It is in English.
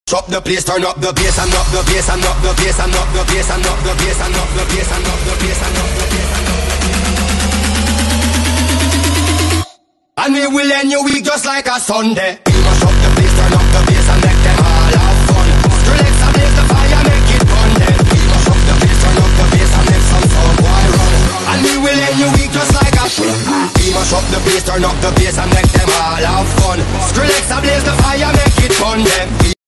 Drop the place, turn up the bass and up the bass and up the bass and up the bass and up the bass and up the bass and up the bass and up the bass and up the bass. And we will end your week just like a Sunday. We must up the place, turn up the bass and make them all have fun. Skrillex and blaze the fire, make it fun then. We must up the place, turn up the bass and make some sound boy run. And we will end your week just like a Sunday. We must up the place, turn up the bass and make them all have fun. Skrillex and blaze the fire, make it fun then.